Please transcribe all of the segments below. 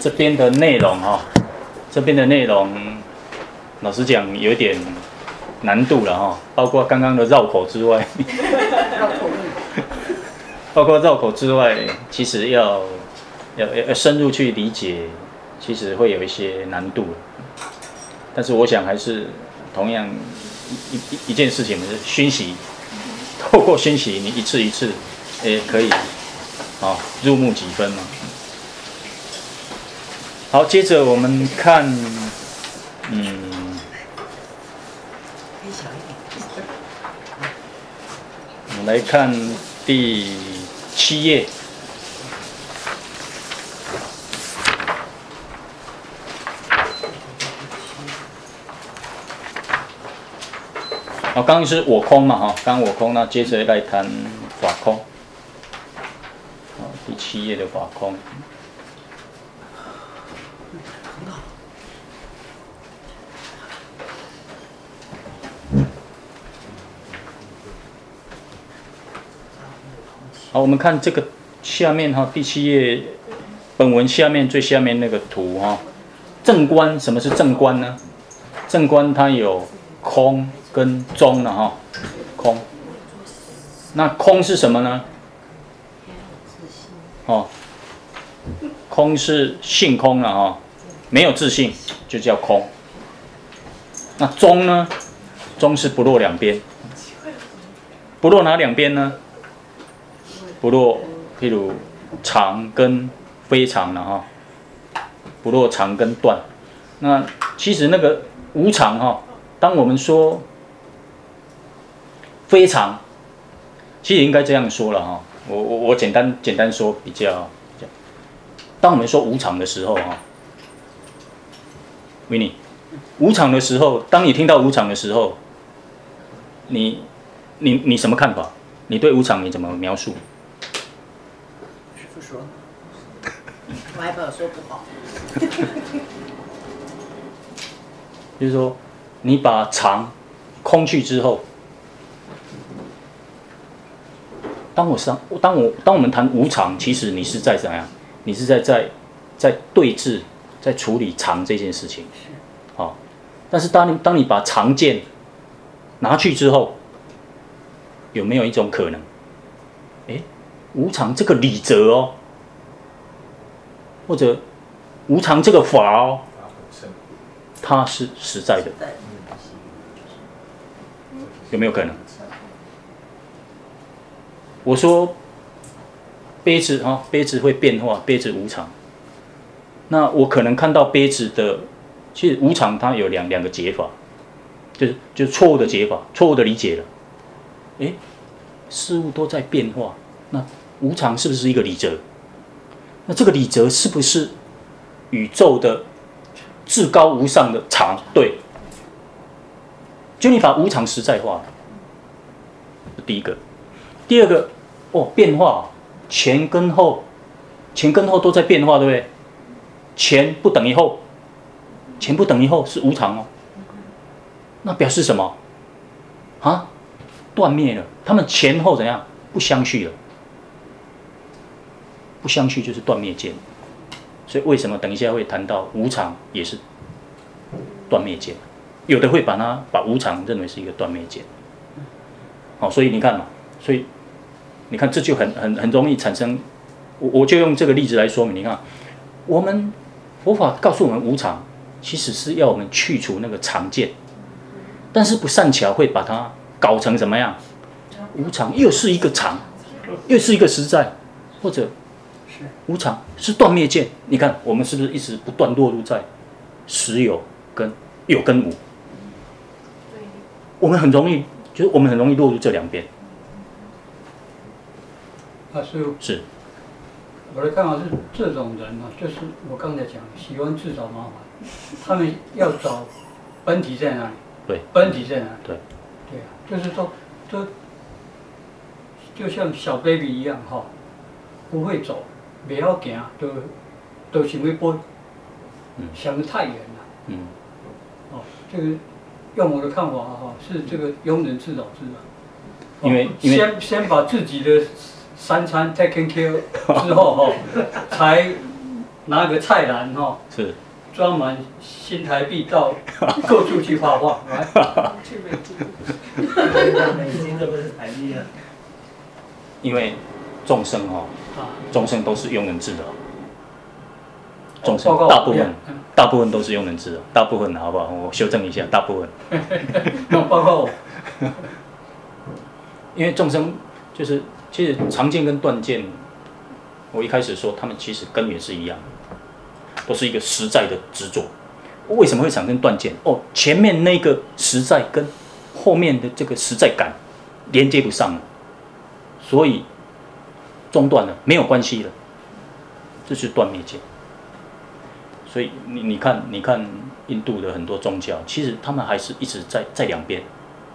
这边的内容这边的内容，老实讲有点难度了包括刚刚的绕口之外，包括绕口之外，其实要深入去理解，其实会有一些难度。但是我想还是同样一件事情是熏习，透过熏习，你一次一次也可以入木几分嘛。好，接着我们看我们来看第7页。刚刚是我空嘛刚刚我空，那接着来谈法空。第7页的法空。好，我们看这个下面第7页本文下面最下面那个图正观，什么是正观呢？正观它有空跟中了空。那空是什么呢？空是性空了没有自性就叫空。那中呢？中是不落两边。不落哪两边呢？不落，譬如常跟非常了不落常跟断。那其实那个无常当我们说非常，其实应该这样说了我简单说比较。当我们说无常的时候维尼，无常的时候，当你听到无常的时候，你什么看法？你对无常你怎么描述？ 不说，我还怕我说不好。 就是说，你把常空去之后，当我们谈无常，其实你是在怎样？你是在对峙，在处理常这件事情。但是当你把常见拿去之后，有没有一种可能？无常这个理则或者无常这个法它是实在的，有没有可能？我说杯子杯子会变化，杯子无常。那我可能看到杯子的，其实无常它有两个解法，就是错误的解法，错误的理解了。事物都在变化，那无常是不是一个理则？那这个理则是不是宇宙的至高无上的常？对，就你把无常实在化了，第一个。第二个，变化，前跟后都在变化，对不对？前不等于后，前不等于后是无常那表示什么？断灭了，他们前后怎样？不相续了。不相续就是断灭见。所以为什么等一下会谈到无常也是断灭见？有的会把无常认为是一个断灭见。所以你看嘛，所以你看这就很容易产生。我就用这个例子来说明。你看，我们佛法告诉我们无常，其实是要我们去除那个常见，但是不善巧会把它搞成怎么样？无常又是一个常，又是一个实在，或者无常是断灭见。你看我们是不是一直不断落入在实有跟有跟无？我们很容易落入这两边。 师父， 是我的看法是，这种人就是我刚才讲，喜欢自找麻烦，他们要找本体在哪里？ 对， 本体在哪里？ 对， 就是说，就像小 baby 一样不会走，不要行，都想要飞，想得太远了。这个用我的看法是这个庸人自扰自扰。 因为先把自己的3餐 taken care 之后才拿个菜篮哈， 是装满新台币到各处去发放，来， 去美金。 美金这不是台币啊。 因为众生众生都是庸人自扰，众生大部分都是庸人自扰，大部分好不好？我修正一下，大部分。 包括我， 因为众生就是其实常见跟断见，我一开始说他们其实根源是一样的，都是一个实在的执着。为什么会产生断见？前面那个实在跟后面的这个实在感连接不上了。所以中断了，没有关系了，这是断灭见。所以你看印度的很多宗教，其实他们还是一直在两边。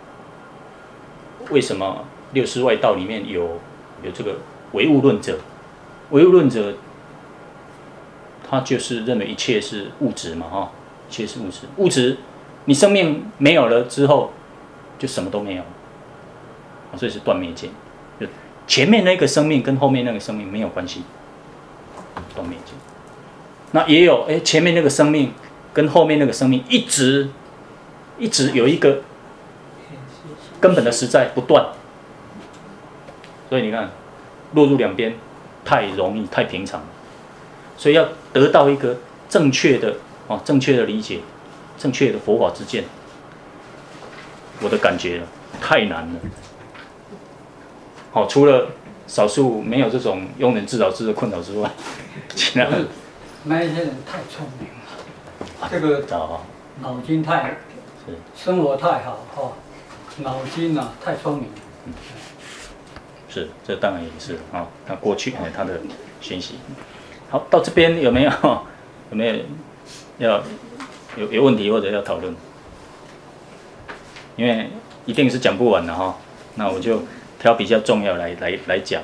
为什么六师外道里面有这个唯物论者？唯物论者，他就是认为一切是物质嘛，一切是物质。物质，你生命没有了之后，就什么都没有，所以是断灭见。前面那个生命跟后面那个生命没有关系，断灭见。那也有前面那个生命跟后面那个生命一直有一个根本的实在不断，所以你看落入两边太容易太平常了，所以要得到一个正确的理解，正确的佛法之见，我的感觉太难了。除了少数没有这种庸人自扰之的困扰之外，其他那一些人太聪明了，这个脑筋生活太好脑筋太聪明。 是，这当然也是那过去他的学习。好，到这边有没有有问题或者要讨论？因为一定是讲不完的那我就挑比较重要来讲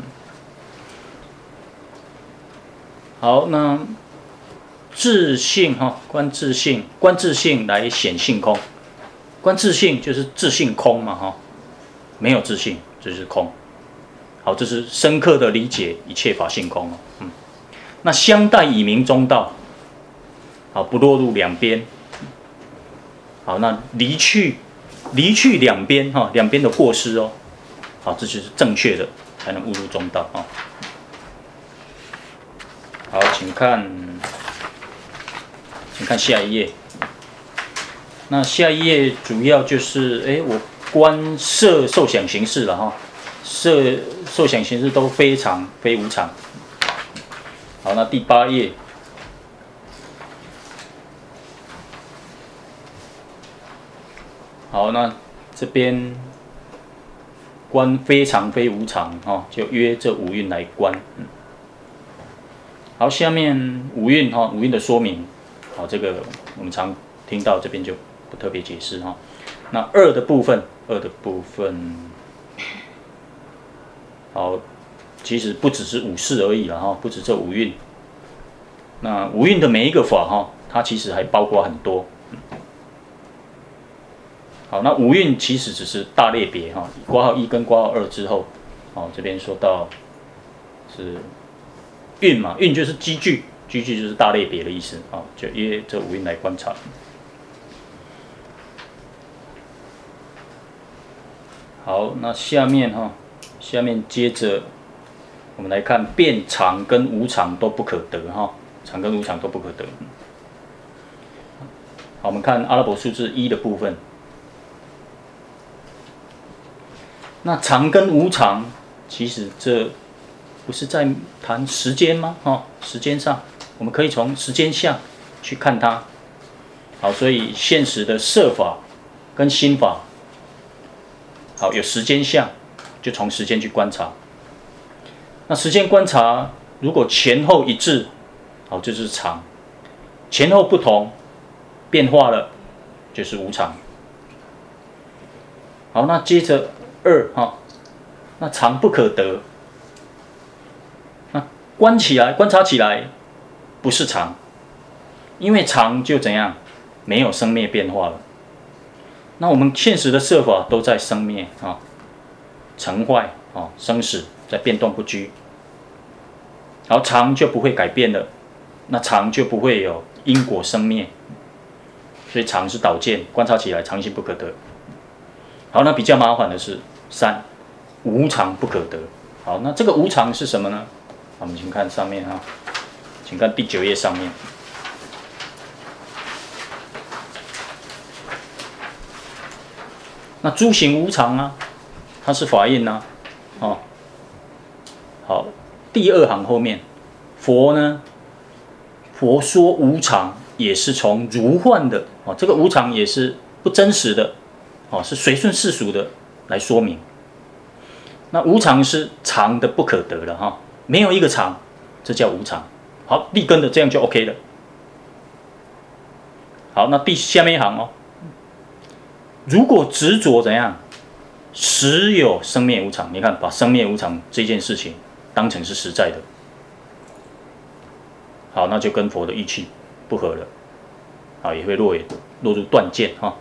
好，那自性观自性来显性空，观自性就是自性空嘛没有自性就是空。好，这是深刻的理解一切法性空那相待以明中道，好，不落入两边。好，那离去两边两边的过失好，这就是正确的，才能悟入中道好，请看下一页。那下一页主要就是我观色受想行识了受想行识都非常非无常。好，那第8页。好，那这边观非常非无常就约这五蕴来观。好，下面五蕴五蕴的说明，好，这个我们常听到，这边就不特别解释那二的部分，好，其实不只是五事而已了不止这五蕴。那五蕴的每一个法它其实还包括很多。好，那五蕴其实只是大类别括号1跟括号2之后，这边说到是蕴嘛，蕴就是积聚就是大类别的意思就约这五蕴来观察。好，那下面接着我们来看变常跟无常都不可得常跟无常都不可得。好，我们看阿拉伯数字1的部分。那常跟无常，其实这不是在谈时间吗？时间上，我们可以从时间相去看它。好，所以现实的色法跟心法，好，有时间相，就从时间去观察。那时间观察，如果前后一致，好，这就是常；前后不同，变化了，就是无常。好，那接着2那常不可得，那观察起来不是常，因为常就怎样，没有生灭变化了。那我们现实的色法都在生灭成坏生死，在变动不居。然后常就不会改变了， 那常就不会有因果生灭，所以常是导见，观察起来常性不可得。好，那比较麻烦的是3，无常不可得。好，那这个无常是什么呢？我们请看上面啊，请看第9页上面。那诸行无常啊，它是法印啊，哦，好，第2行后面，佛呢，佛说无常也是从如幻的哦，这个无常也是不真实的哦，是随顺世俗的来说明。那无常是常的不可得了哈，没有一个常，这叫无常。好，立根的这样就 OK 了。好，那下面一行哦。如果执着怎样，实有生灭无常，你看把生灭无常这件事情当成是实在的，好，那就跟佛的意气不合了，好，也会落入断见哈。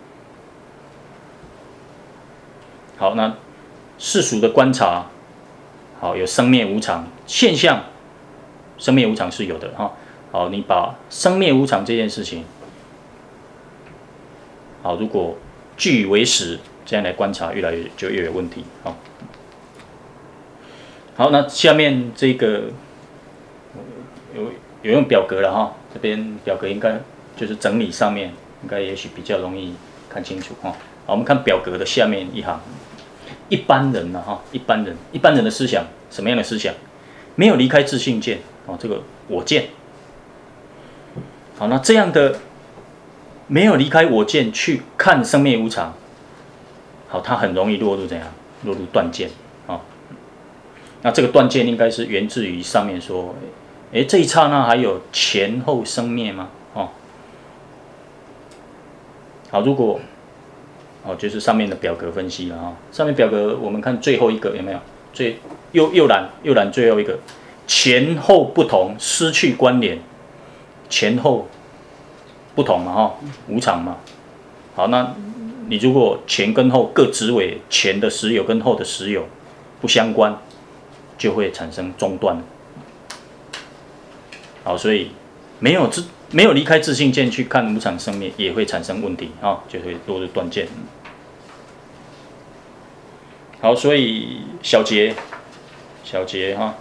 好，那世俗的观察，好，有生灭无常现象，生灭无常是有的哈。好，你把生灭无常这件事情，好，如果据以为实，这样来观察，越有问题。好，那下面这个有用表格了哈，这边表格应该就是整理上面，应该也许比较容易看清楚哈。好，我们看表格的下面一行，一般人呢哈，一般人的思想，什么样的思想？没有离开自性见哦，这个我见。好，那这样的。没有离开我见去看生灭无常，好，他很容易落入怎样？落入断见啊。那这个断见应该是源自于上面说，这一刹那还有前后生灭吗？哦，好，如果就是上面的表格分析了哈。上面表格我们看最后一个有没有？右栏最后一个，前后不同，失去关联，前后。不同嘛哈，无常嘛。好，那你如果前跟后各执为前的实有跟后的实有不相关，就会产生中断。好，所以没有离开自性见去看无常生灭，也会产生问题啊，就会落入断见。好，所以小节哈，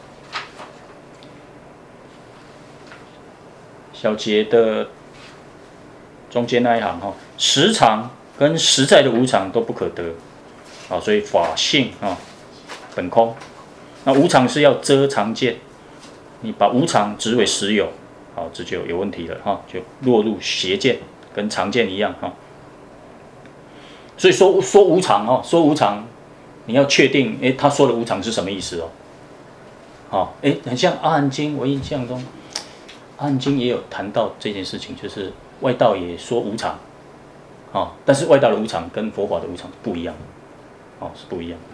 小节的。中间那一行哈，实常跟实在的无常都不可得，好，所以法性啊本空，那无常是要遮常见，你把无常执为实有，好，这就有问题了哈，就落入邪见，跟常见一样哈。所以说无常哦，说无常，你要确定，他说的无常是什么意思哦？好，很像阿含经，我印象中阿含经也有谈到这件事情，就是。外道也说无常，但是外道的无常跟佛法的无常不一样，是不一样。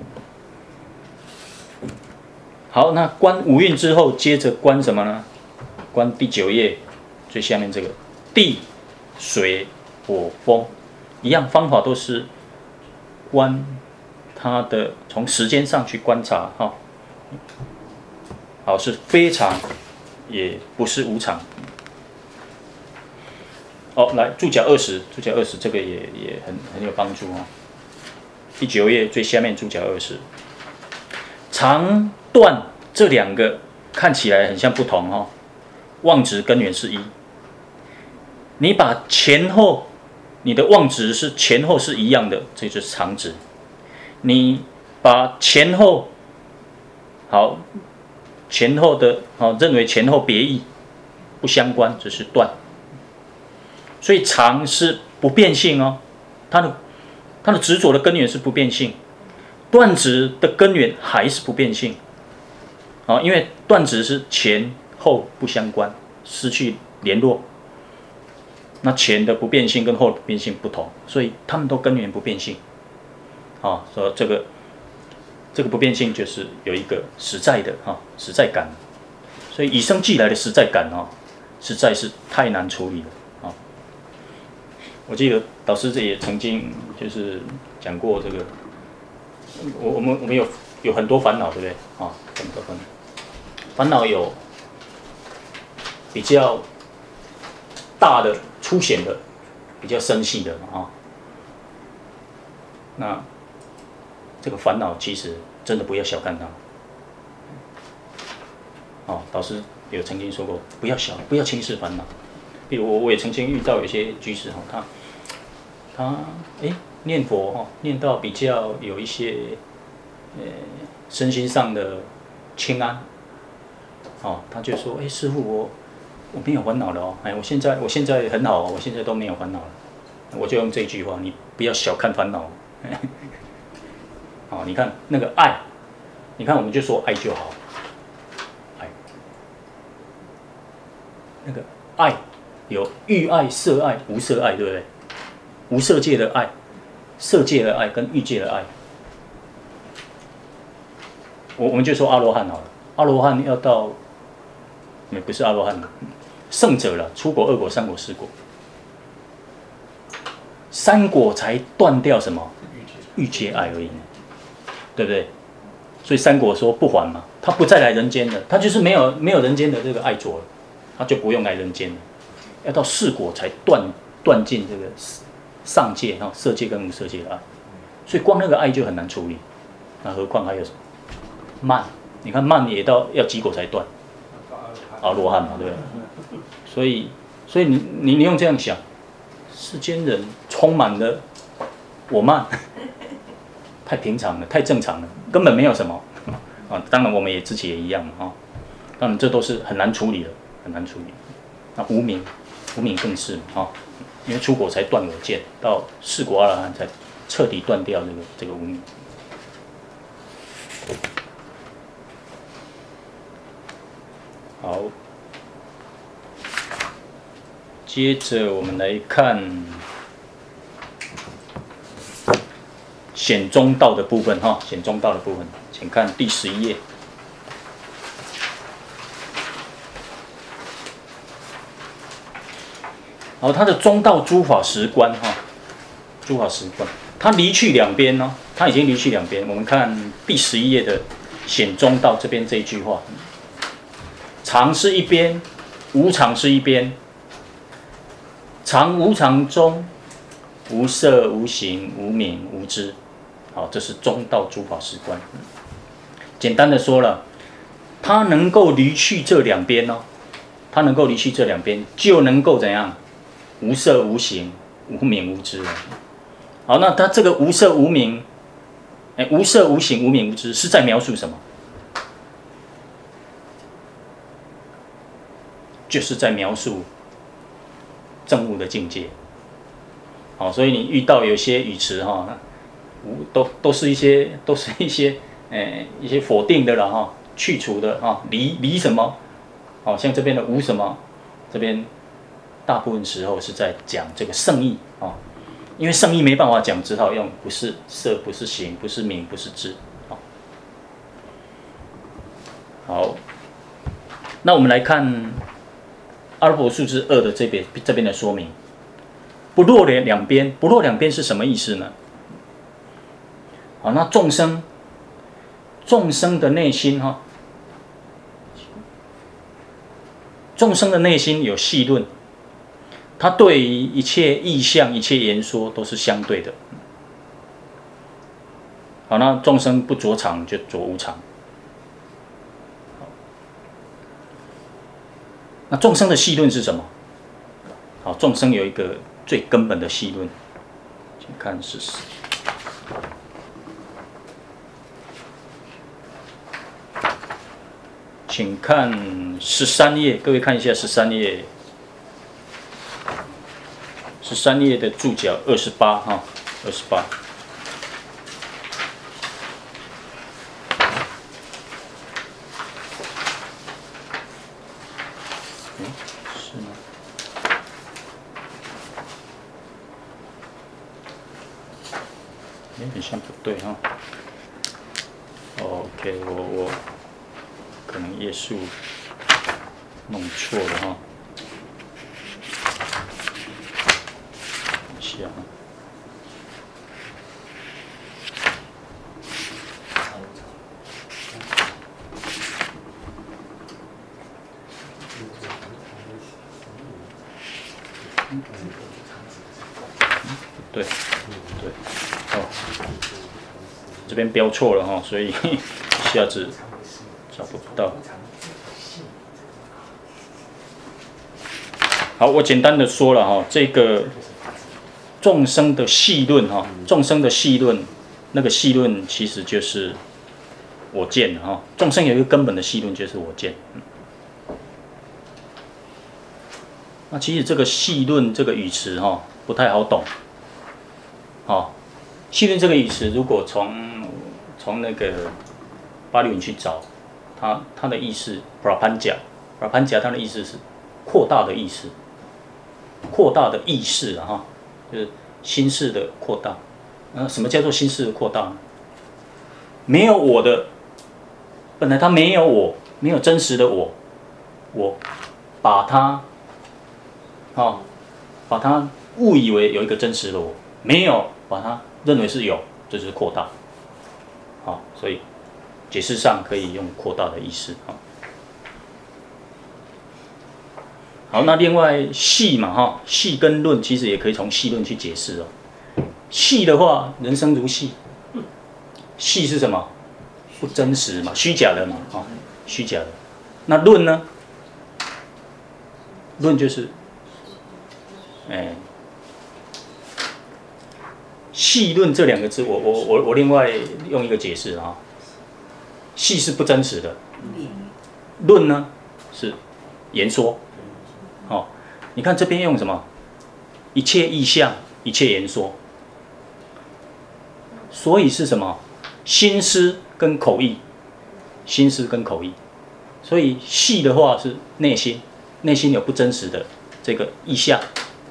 好，那观五蕴之后，接着观什么呢？观第9页最下面这个地、水、火、风，一样方法都是观它的从时间上去观察，好，是非常，也不是无常。来注脚20，这个也很有帮助哦。第9页最下面注脚20，长短这2个看起来很像不同哦，妄执根源是一。你把前后，你的妄执是前后是一样的，这就是长执。你把前后的认为前后别异不相关，这是断。所以常是不变性哦，它的执着的根源是不变性，断执的根源还是不变性，因为断执是前后不相关，失去联络，那前的不变性跟后的不变性不同，所以他们都根源不变性，所以这个不变性就是有一个实在的实在感，所以与生俱来的实在感实在是太难处理了。我记得导师这也曾经就是讲过这个，我们有很多烦恼，对不对？很多烦恼有比较大的、粗显的、比较深细的啊。那这个烦恼其实真的不要小看它。哦，导师有曾经说过，不要轻视烦恼。比如我也曾经遇到有些居士哈，他念佛哈，念到比较有一些身心上的轻安，哦，他就说师父我没有烦恼了哦，我现在很好，我现在都没有烦恼了。我就用这句话，你不要小看烦恼。好，你看那个爱，你看我们就说爱就好，爱，那个爱有欲爱、色爱、无色爱，对不对？无色界的爱、色界的爱跟欲界的爱，我们就说阿罗汉好了。阿罗汉要到，不是阿罗汉了，圣者了，出果、二果、三果、四果，三果才断掉什么欲界爱而已，对不对？所以三果说不还嘛，他不再来人间了，他就是没有人间的这个爱着了，他就不用来人间了。要到四果才断尽这个上界色界跟无色界的爱，所以光那个爱就很难处理，那何况还有什么慢？你看慢也要几果才断？阿罗汉嘛，对不对？所以你用这样想，世间人充满了我慢，太平常了，太正常了，根本没有什么啊。当然我们自己也一样啊，当然这都是很难处理的，很难处理。那无明更是啊，因为出果才断我见，到四果阿罗汉才彻底断掉这个无明。好，接着我们来看显中道的部分哈，显中道的部分，请看第11页。好，他的中道诸法实观哈，诸法实观，他离去两边哦，他已经离去两边。我们看第11页的显中道这边这一句话。常是一边，无常是一边。常无常中，无色无形无名无知。好，这是中道诸法实观。简单的说了，他能够离去这两边哦，他能够离去这两边，就能够怎样？无色无形无名无知。好，那他这个无色无名，无色无形无名无知是在描述什么？就是在描述证悟的境界。好，所以你遇到有些语词哈，都是一些一些否定的了哈，去除的哈，离什么？好像这边的无什么，这边大部分时候是在讲这个圣意啊，因为圣意没办法讲，只好用不是色，不是形，不是名，不是智。好，那我们来看阿罗婆数字2的这边的说明，不落两边，不落两边是什么意思呢？好，那众生的内心哈，众生的内心有细论，它对于一切意象、一切言说都是相对的。好，那众生不着常就着无常。那众生的细论是什么？好，众生有一个最根本的细论，请看请看13页，各位看一下13页，13页的注脚28哈，28。是吗？有点像不对哈。OK， 我可能页数弄错了哈。等一下哈。 对，对，哦，这边标错了哈，所以一下子找不到。好，我简单的说了哈，这个众生的细论哈，众生的细论，那个细论其实就是我见哈。众生有一个根本的细论就是我见。那其实这个细论这个语词哈不太好懂。好，细论这个语词，如果从那个巴利文去找，它的意思 ，prapanja 它的意思是扩大的意思。扩大的意识啊，哈，就是心事的扩大。什么叫做心事的扩大呢？没有我的，本来它没有我，没有真实的我，我把它，把它误以为有一个真实的我，没有把它认为是有，这就是扩大。好，所以解释上可以用扩大的意思啊。好，那另外细嘛哈，细跟论其实也可以从细论去解释哦。细的话，人生如戏，戏是什么？不真实嘛，虚假的嘛，虚假的。那论呢？论就是，细论这两个字，我另外用一个解释啊，戏是不真实的，论呢是言说。你看这边用什么？一切意象，一切言说。所以是什么？心思跟口意，心思跟口意。所以细的话是内心，内心有不真实的这个意象。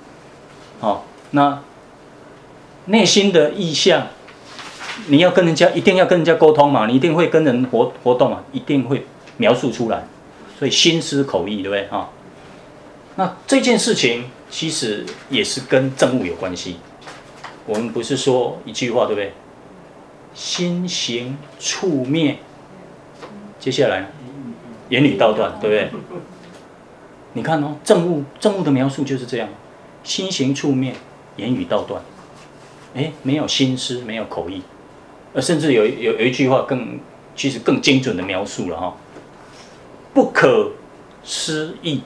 那内心的意象，你要跟人家一定要跟人家沟通嘛，你一定会跟人活动嘛，一定会描述出来。所以心思口意，对不对啊？那这件事情其实也是跟证物有关系。我们不是说一句话，对不对？心行处灭，接下来言语道断，对不对？你看哦，证物的描述就是这样：心行处灭，言语道断。没有心思，没有口意，甚至有一句话其实更精准的描述了哈，不可思议。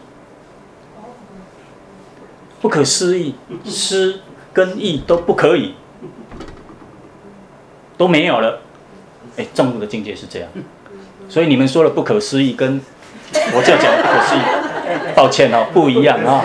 不可思议，思跟意都不可以，都没有了。证悟的境界是这样，所以你们说的不可思议，跟我这样讲的不可思议，抱歉哦，不一样啊。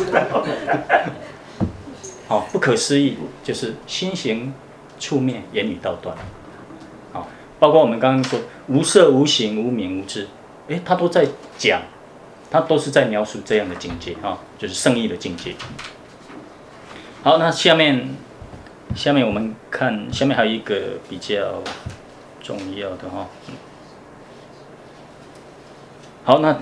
好，不可思议就是心行处灭，言语道断。好，包括我们刚刚说无色无形无名无智，他都在讲。他都是在描述这样的境界就是圣意的境界。好，那下面我们看，下面还有一个比较重要的好，那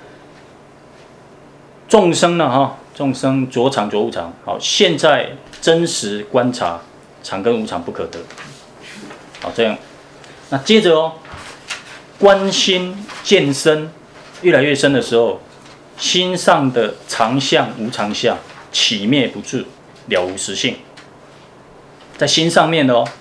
众生呢众生着常着无常。好，现在真实观察常跟无常不可得。好，这样，那接着观心见身。越来越深的时候，心上的常相、无常相起灭不住，了无实性，在心上面的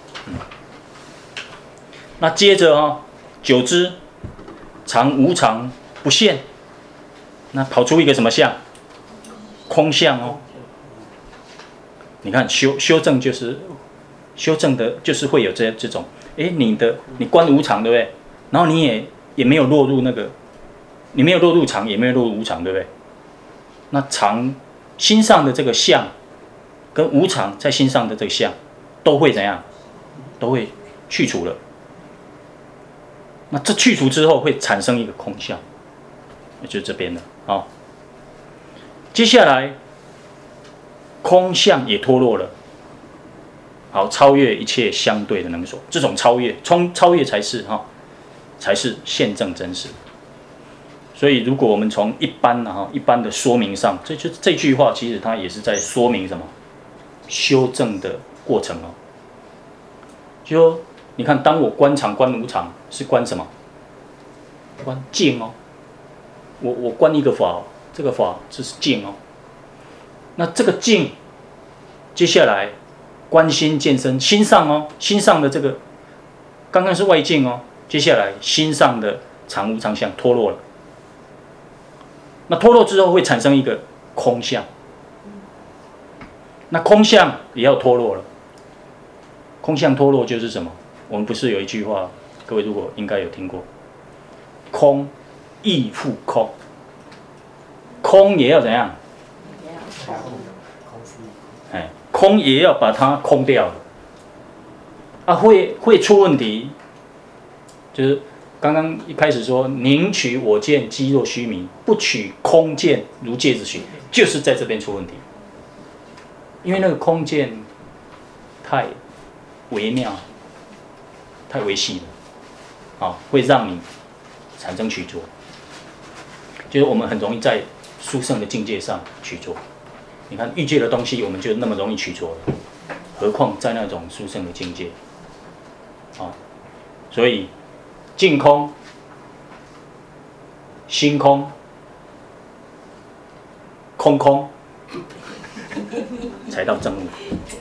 那接着久之，常无常不现，那跑出一个什么相？空相你看修正就是修正的，就是会有这种，你观无常，对不对？然后你也没有落入那个。你没有落入常，也没有落入无常，对不对？那常心上的这个相，跟无常在心上的这个相，都会怎样？都会去除了。那这去除之后，会产生一个空相，也就是这边的接下来，空相也脱落了。好，超越一切相对的能所，这种超越才是才是现证真实。所以，如果我们从一般的说明上，这句话其实它也是在说明什么？修正的过程就说，你看，当我观常观无常，是观什么？观境我观一个法，这个法这是境那这个静，接下来观心见身，心上哦，心上的这个刚刚是外境哦，接下来心上的常无常相脱落了。那脱落之后会产生一个空相，那空相也要脱落了。空相脱落就是什么？我们不是有一句话，各位如果应该有听过，空亦复空，空也要怎样？哎，空也要把它空掉了。啊，会出问题，就是刚刚一开始说，宁取我见机若虚名，不取空见如芥子虚，就是在这边出问题。因为那个空见太微妙，太微细了，啊，会让你产生取着。就是我们很容易在殊胜的境界上取着。你看欲界的东西，我们就那么容易取着了，何况在那种殊胜的境界，啊，所以净空、心空、空空，才到正悟。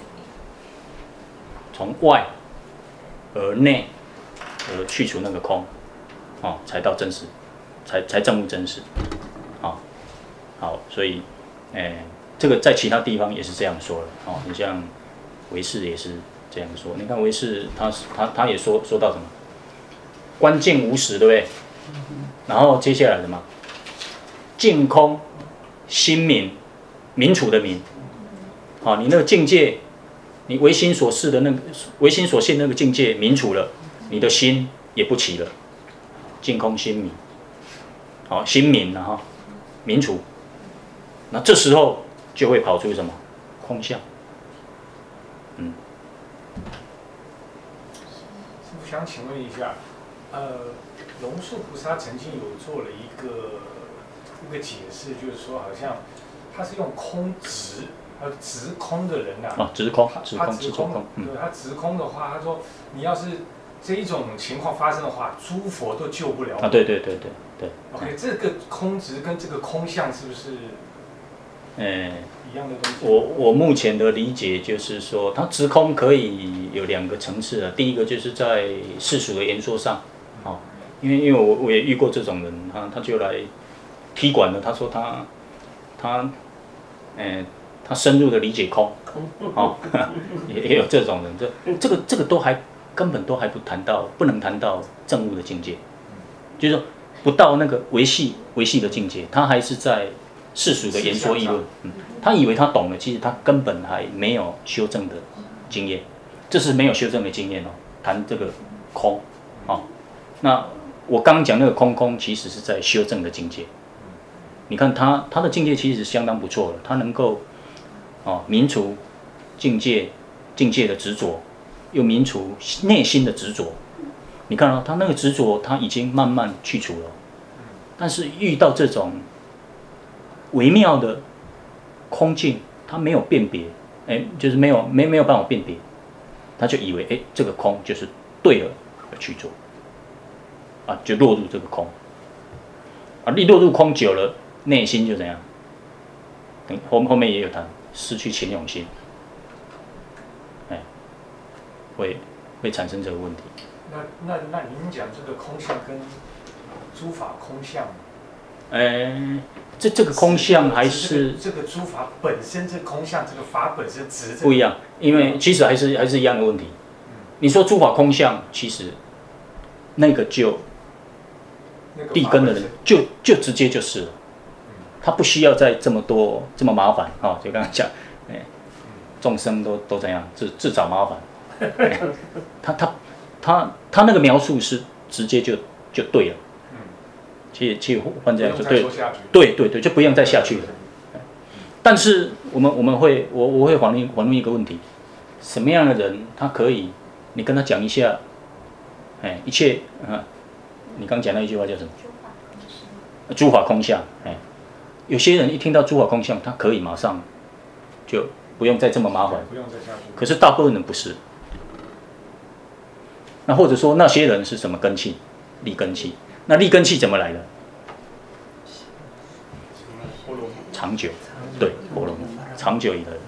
从外而内而去除那个空，啊，才到真实，才正悟真实，啊，好，所以，这个在其他地方也是这样说的，哦，你像唯识也是这样说。你看唯识他也说到什么？观境无实，对不对？然后接下来什么？净空心明，明处的明，好，你那个境界，你唯心所示的那个唯心所现那个境界明处了，你的心也不起了，净空心明，好，心明了哈，明处，那这时候就会跑出什么空相， 师父想请问一下，龙树菩萨曾经有做了一个解释，就是说好像他是用空直，直空的人啊， 直空， 他直空，对，他直空的话，他说你要是这一种情况发生的话，诸佛都救不了你。 啊，对。 OK， 这个空直跟这个空相是不是？一样的东西。 我目前的理解就是说，它直空可以有2个层次的。第一个就是在世俗的言说上，哦，因为我也遇过这种人，他就来踢馆了。他说他深入的理解空，哦，也有这种人。这个都还根本都还不能谈到正悟的境界，就是说不到那个维系的境界，他还是在世俗的言说议论，他以为他懂了，其实他根本还没有修正的经验，这是没有修正的经验哦。谈这个空，哦，那我刚刚讲那个空，其实是在修正的境界。你看他的境界其实相当不错了，他能够泯除境界的执着，又泯除内心的执着。你看他那个执着，他已经慢慢去除了，但是遇到这种微妙的空境，他没有辨别，就是没有办法辨别，他就以为这个空就是对了而去做，啊，就落入这个空，啊，你落入空久了，内心就怎样？后面也有谈，失去勤勇心，会产生这个问题。 那您讲这个空相跟诸法空相？ 这个空相还是这个诸法本身，这空相这个法本身指不一样，因为其实还是一样的问题。你说诸法空相，其实那个就地根的人就直接就是了，他不需要再这么麻烦啊。就刚刚讲，众生都怎样自找麻烦，他那个描述是直接就对了。其实换这样就对，就不用再下去了。但是我会反问一个问题：什么样的人他可以？你跟他讲一下，一切你刚讲那一句话叫什么？诸法空相。有些人一听到诸法空相，他可以马上就不用再这么麻烦。 不用再下去。 可是大部分人不是。那或者说那些人是什么根器？立根器。那立根器怎么来的？长久，对，婆罗门。 长久以来，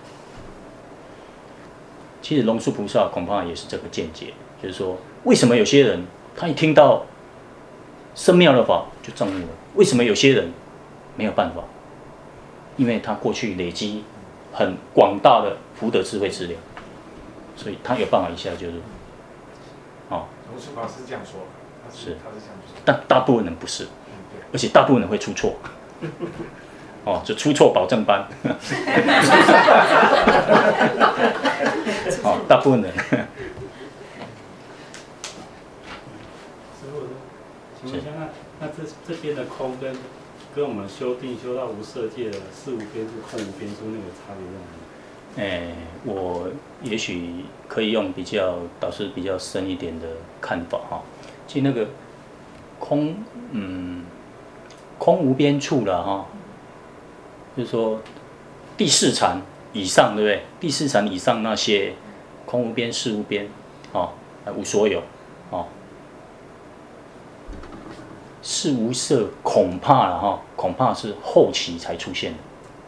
其实龙树菩萨恐怕也是这个见解，就是说，为什么有些人他一听到深妙的法就证悟了，为什么有些人没有办法？因为他过去累积很广大的福德智慧资料，所以他有办法一下就入。 龙树法师这样说，他是这样说， 但大部分人不是，而且大部分人会出错。就出错保证班。大部分人。 师父，请问一下，那这边的空跟我们修定修到无色界的事无边处、空无边处那个差别在哪里？ 我也许可以用导师比较深一点的看法哈。其实那个空无边处了哈，就是说第四禅以上，对不对？第四禅以上那些空无边、事无边，无所有，事无色，恐怕了哈，恐怕是后期才出现的。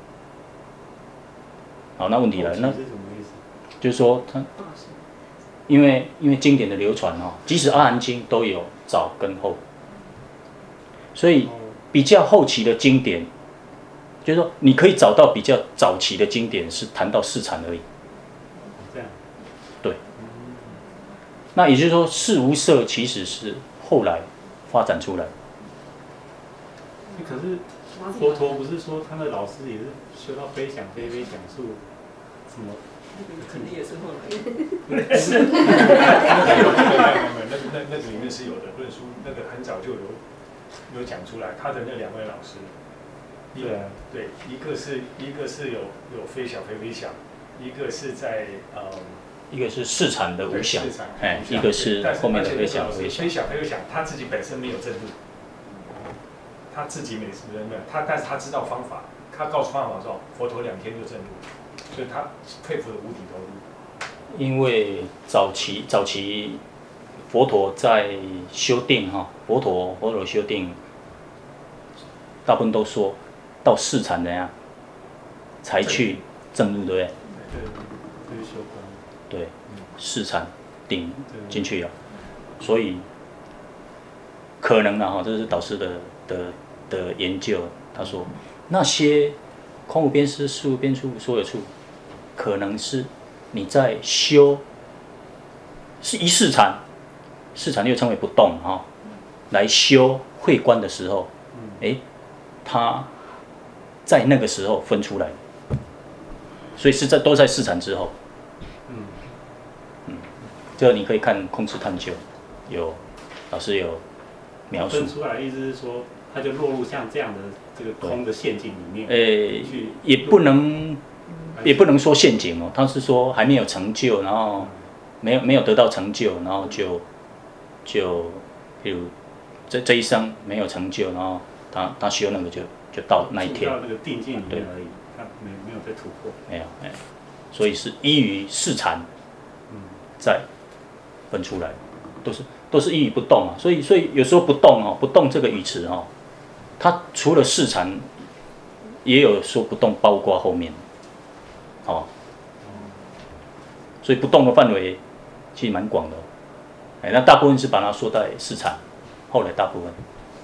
好，那问题来了，那就是说因为经典的流传即使《阿含经》都有早跟后，所以比较后期的经典，就是说你可以找到比较早期的经典是谈到四禅而已。 这样。 对。那也就是说，事无色其实是后来发展出来。 可是佛陀不是说他的老师也是修到非想非非想处什么？ 可能也是后来。 那个里面是有的论述，那个很早就有讲出来，他的那两位老师，对，一个是有非小非非小，一个是在一个是市场的无想，一个是后面的非小非小。 非小非小，他自己本身没有证悟，他自己没有，但是他知道方法，他告诉方法说，佛陀2天就证悟，所以他佩服的五体投地。 因为早期佛陀在修定佛陀修定，大部分都说到四禅怎样才去证悟，对不对？ 对，修观。 对，四禅定进去了，所以可能这是导师的研究。他说那些空无边识、事无边处、无所有处，可能是你在修是一四禅，四禅又称为不动来修慧观的时候，他在那个时候分出来，所以都在四禅之后。这个你可以看《空智探究》，老师有描述。 分出来的意思是说，他就落入像这样的这个空的陷阱里面。 也不能说陷阱他是说还没有成就，然后没有得到成就，然后就比如这一生没有成就，然后他修那个就到那一天。 到那个定境里面而已，他没有再突破。 没有，所以是依于四禅，再分出来，都是依于不动所以有时候不动这个语词它除了四禅，也有说不动包括后面，所以不动的范围其实蛮广的那大部分是把它说在四禅，后来大部分，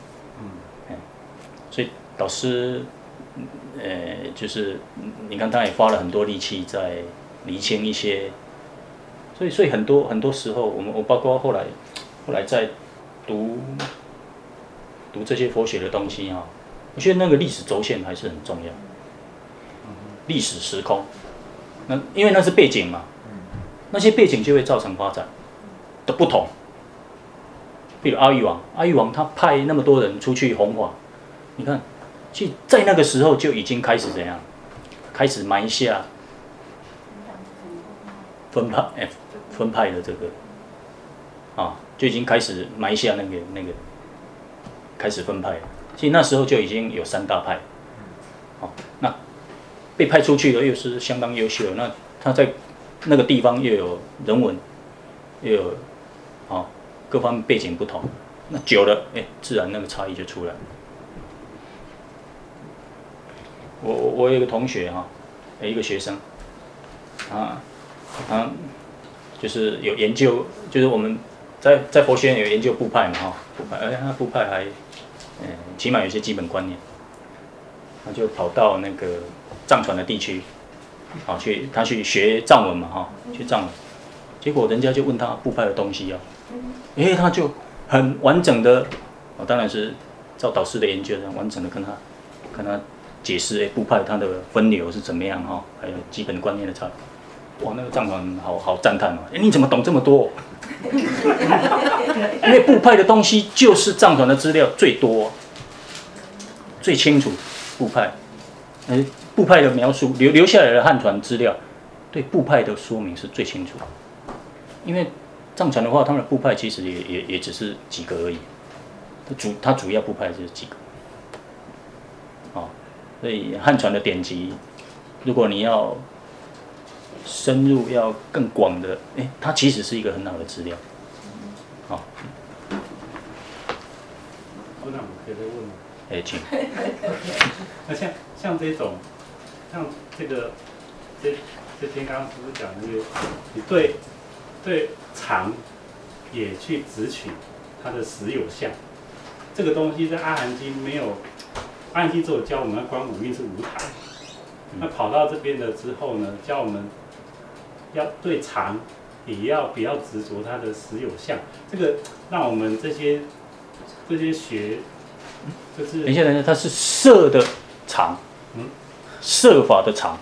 所以导师就是你看他也花了很多力气在厘清一些。所以很多时候，我包括后来在读这些佛学的东西我觉得那个历史轴线还是很重要。历史时空，因为那是背景嘛，那些背景就会造成发展的不同。比如阿育王他派那么多人出去弘法，你看，其实在那个时候就已经开始怎样，开始埋下分派的这个就已经开始埋下那个开始分派了。其实那时候就已经有3大派，那被派出去的又是相当优秀，那他在那个地方又有人文，又有各方面背景不同，那久了自然那个差异就出来了。我有一个同学一个学生，就是有研究，就是我们在佛学院有研究部派嘛哈，部派，而且他部派还，起码有些基本观念，他就跑到那个藏传的地区，他去学藏文嘛哈，学藏文，结果人家就问他部派的东西啊，他就很完整的，当然是照导师的研究，完整的跟他解释，部派它的分流是怎么样哈，还有基本观念的差别。哇，那个藏传好赞叹哦！你怎么懂这么多？因为部派的东西就是藏传的资料最多、最清楚。部派，部派的描述留下来的汉传资料，对部派的说明是最清楚。因为藏传的话，他们的部派其实也只是几个而已，它主要部派就是几个。所以汉传的典籍，如果你要深入、要更广的，它其实是一个很好的资料。好， 那我可以再问吗？ 请。 那像这种，像这篇刚刚是不是讲那个，你对常也去直取它的实有相，这个东西在阿含经没有。阿含经只有教我们要观五蕴是无常，那跑到这边了之后呢，教我们要对常也要不要执着它的实有相，这个让我们这些学就是等一下，它是色的常，色法的常，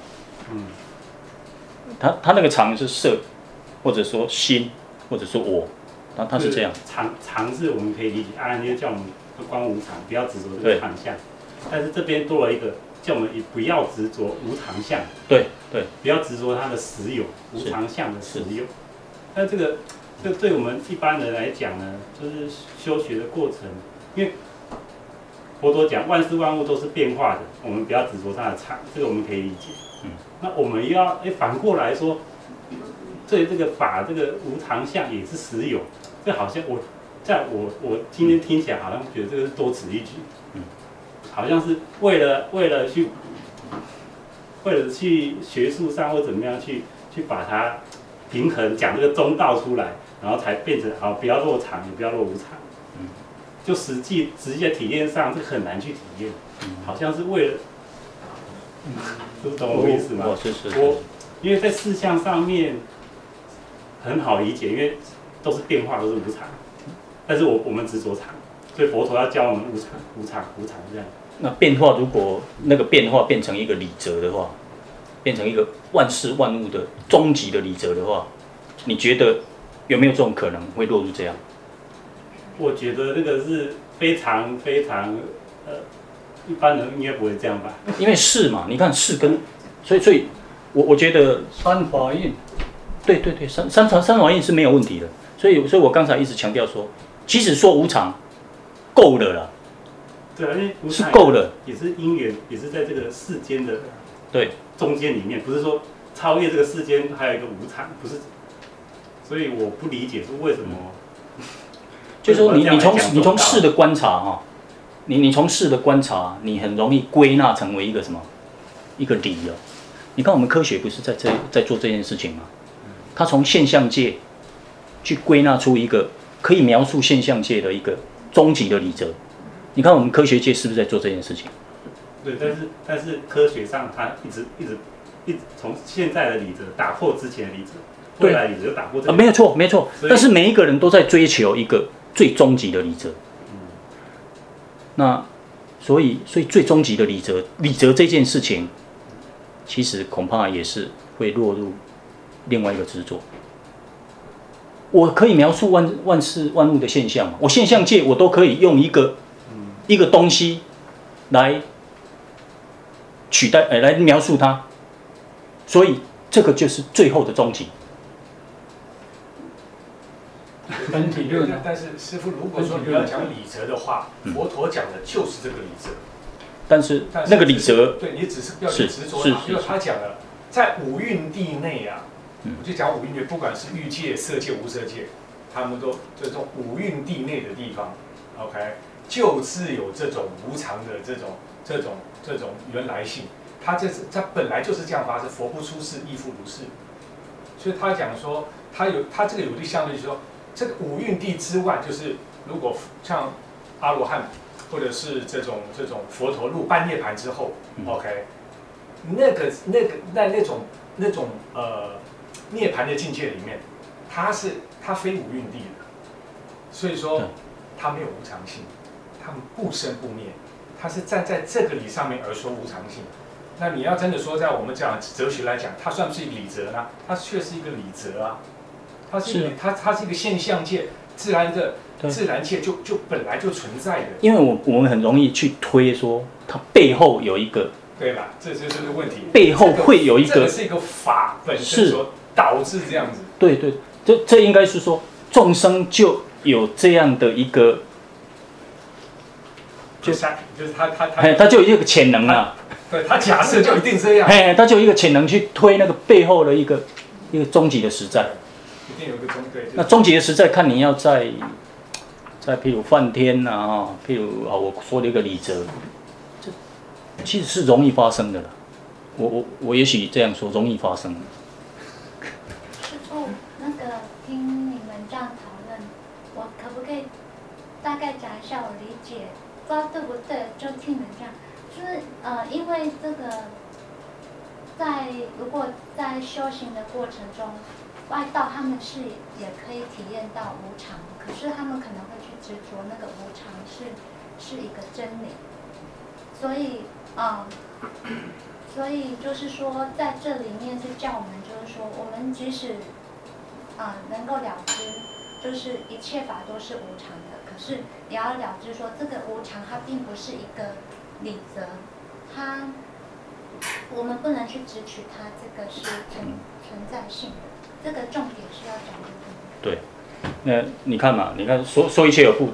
它那个常是色，或者说心，或者说我，它是这样。 常是我们可以理解，阿含经叫我们观无常，不要执着这个常相。但是这边多了一个，叫我们不要执着无常相， 对， 不要执着它的实有，无常相的实有。那这个对我们一般人来讲呢，就是修学的过程，因为佛陀讲万事万物都是变化的，我们不要执着它的常，这个我们可以理解。那我们要反过来说，对这个法这个无常相也是实有，这好像我今天听起来好像觉得这个是多此一举。好像是为了去学术上或怎么样去把它平衡，讲这个中道出来，然后才变成不要落常，也不要落无常。就实际在体验上，这很难去体验，好像是为了，懂我意思吗？因为在事项上面很好理解，因为都是变化，都是无常，但是我们执着常，所以佛陀要教我们无常这样。 那变化，如果那个变化变成一个理则的话，变成一个万事万物的终极的理则的话，你觉得有没有这种可能会落入这样？ 我觉得这个是非常一般人应该不会这样吧？ 因为是嘛，你看是跟，所以我觉得三法印， 对，三法印是没有问题的。所以我刚才一直强调说，即使说无常，够了啦。 对，因为是够了， 也是因缘，也是在这个世间的中间里面，不是说超越这个世间还有一个无常，不是。所以我不理解说为什么。 就是说你从事的观察哈，你从事的观察，你很容易归纳成为一个什么一个理哦。你看我们科学不是在做这件事情吗？他从现象界去归纳出一个可以描述现象界的一个终极的理则。你看我们科学界是不是在做这件事情？ 对，但是科学上它一直从现在的理则打破之前的理则，未来理则就打破这个。 没有错。但是每一个人都在追求一个最终极的理则。那所以最终极的理则这件事情，其实恐怕也是会落入另外一个执着。我可以描述万事万物的现象，我现象界我都可以用一个东西来取代，来描述它，所以这个就是最后的终极。 本体论。 但是师父，如果说你要讲理则的话，佛陀讲的就是这个理则。 但是那个理则， 对你只是不要去执着它，因为他讲了，在五蕴地内啊，我就讲五蕴界，不管是欲界、色界、无色界，他们都这种五蕴地内的地方 ，OK， 就是有这种无常的这种原来性。 它本来就是这样发生，佛不出世，亦复如是。所以他讲说，他这个有力相对，就是说，这个五蕴地之外，就是如果像阿罗汉或者是这种佛陀入半涅盘之后，OK， 那种涅盘的境界里面，它非五蕴地的，所以说它没有无常性，它不生不灭，它是站在这个理上面而说无常性。那你要真的说，在我们讲哲学来讲，它算不是一个理则呢？它却是一个理则啊，它是一个现象界，自然界就本来就存在的。 因为我们很容易去推说它背后有一个， 对吧？这就是个问题。 背后会有一个， 这个是一个法本身所导致这样子。 对对，这应该是说众生就有这样的一个， 就是他就有一个潜能啊。 对，他假设就一定这样。 他就有一个潜能去推那个背后的一个终极的实在。 一定有一个对。 那终极的实在，看你要在譬如梵天啊，譬如我说的一个理则，这其实是容易发生的了。我也许这样说，容易发生。 师父，那个听你们这样讨论，我可不可以大概讲一下我理解，不知道对不对？就听你们这样。就是因为这个，如果在修行的过程中，外道他们也可以体验到无常，可是他们可能会去执着那个无常是一个真理，所以就是说在这里面是叫我们就是说，我们即使能够了知，就是一切法都是无常的，可是也要了知说这个无常它并不是一个理则，我们不能去执取它，这个是存在性的，这个重点是要讲的。 对，那你看嘛，你看说一切有部，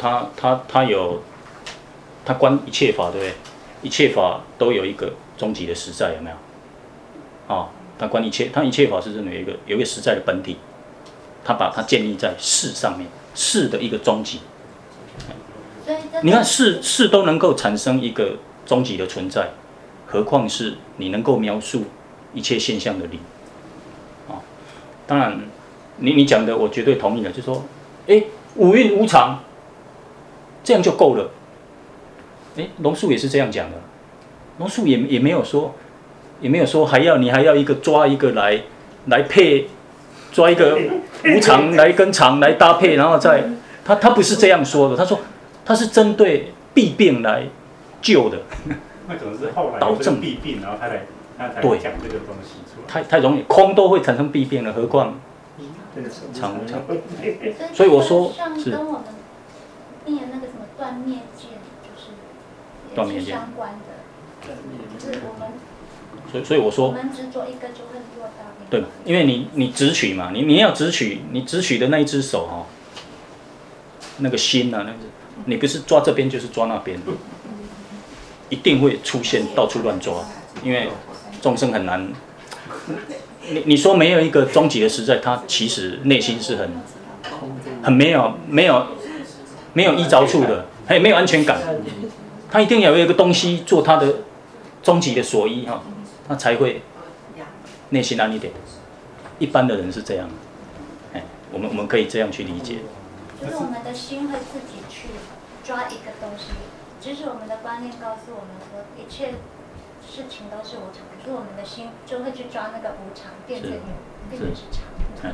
它观一切法，对不对？一切法都有一个终极的实在，有没有？它观一切，它一切法是真的有一个实在的本体，它把它建立在事上面，事的一个终极。你看事都能够产生一个终极的存在，何况是你能够描述一切现象的理。当然你讲的我绝对同意了，就是说五蕴无常，这样就够了。龙树也是这样讲的，龙树也没有说你还要抓一个来配，抓一个无常来跟常来搭配，然后再他不是这样说的，他说他是针对弊病来救的。 那可能是后来有这个弊病，然后他才讲这个东西出来。 太容易，空都会产生弊病了，何况常无常。所以我说是跟我们念那个什么断灭见，就是也是相关的。就是我们， 所以我说， 我们执着一个就会落到对，因为你执取嘛，你要执取，你执取的那一只手那个心啊，你不是抓这边就是抓那边，一定会出现到处乱抓，因为众生很难。你说没有一个终极的实在，他其实内心是很没有依着处的，还没有安全感。他一定要有一个东西做他的终极的所依他才会内心安一点。一般的人是这样，我们可以这样去理解。 就是我们的心会自己去抓一个东西，即使我们的观念告诉我们说一切事情都是无常，可是我们的心就会去抓那个无常，变成是常。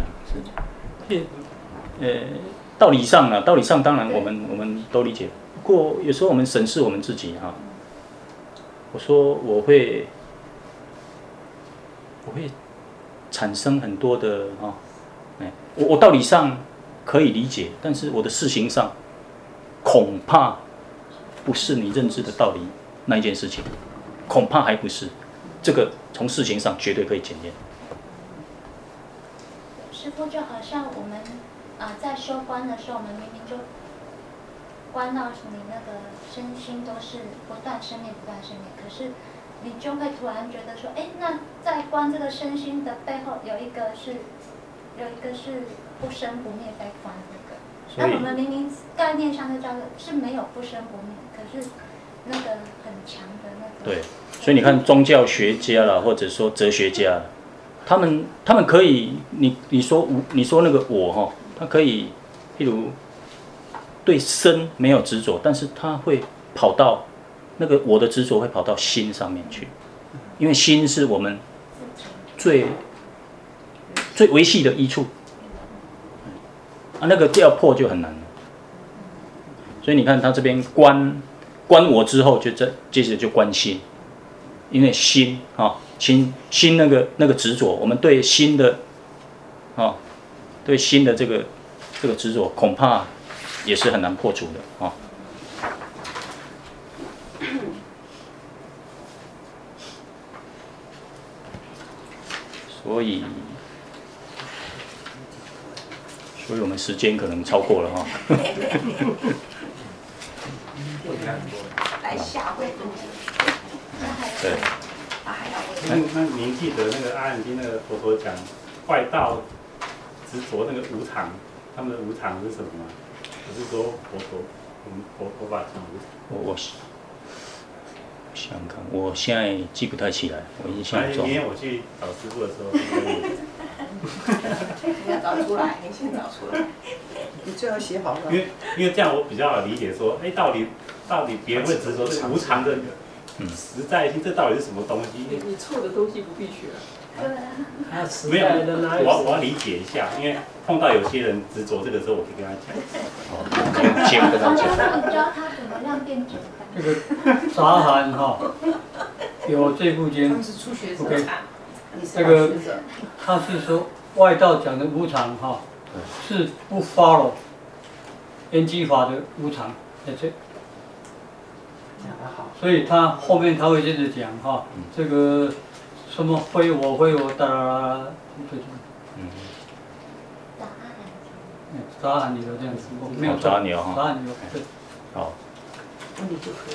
道理上当然我们都理解，不过有时候我们审视我们自己我说我会产生很多的我道理上可以理解，但是我的事情上恐怕不是你认知的道理那一件事情，恐怕还不是。这个从事情上绝对可以检验。 师父就好像我们在修观的时候，我们明明就观到你那个身心都是不断生灭，可是你就会突然觉得说，那在观这个身心的背后，有一个是不生不灭在观这个。那我们明明概念上就叫做是没有不生不灭，可是那个很强的那个。 对，所以你看宗教学家啦，或者说哲学家，他们可以，你说那个我哈，他可以，譬如对身没有执着，但是他会跑到那个我的执着会跑到心上面去，因为心是我们最维系的依处啊，那个要破就很难了。所以你看他这边观我之后，就接着就观心，因为心啊，心那个执着，我们对心的啊，对心的这个执着，恐怕也是很难破除的啊。所以我们时间可能超过了哈。 来下回录。 对。 那您记得那个阿含经那个佛陀讲外道执着那个无常，他们的无常是什么吗？不是说我们佛法讲无常。 我想想看，我现在记不太起来，我印象中。 明天我去找师傅的时候， 你要找出来，你先找出来。你最后写好了。 因为这样我比较好理解说，哎，到底别人会执着这个无常的实在性，这到底是什么东西？ 你错的东西不必学。 没有，我要理解一下，因为碰到有些人执着这个时候，我可以跟他讲。 先跟他讲。 你教他怎么样变简单？ 这个杂含哈，有这部经。 他们是初学者。 OK， 这个他是说外道讲的无常哈，是不 follow 缘起法的无常，这。所以他后面他会接着讲哈，这个什么非我哒啦啦啦，这种。杂含里头这样子，我没有杂含有哈。 杂含有对。 好。 那你就可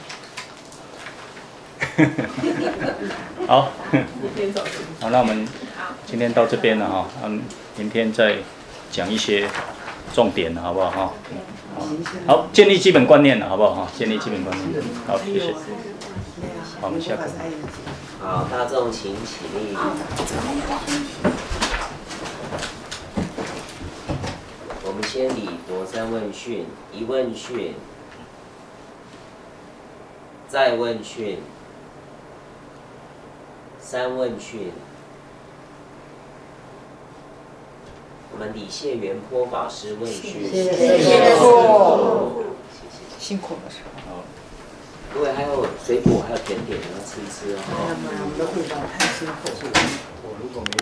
以了。 好。好，那我们今天到这边了哈，明天再讲一些重点了，好不好哈？好，建立基本观念了，好不好哈？建立基本观念。好，谢谢。好，我们下课。 好，大众请起立。我们先礼佛三问讯，一问讯，再问讯，三问讯。我们礼谢圆坡法师问讯。谢谢师辛苦了。 好，各位还有水果还有甜点，要吃一吃哦。 哎呀妈呀，我们的汇报太辛苦了。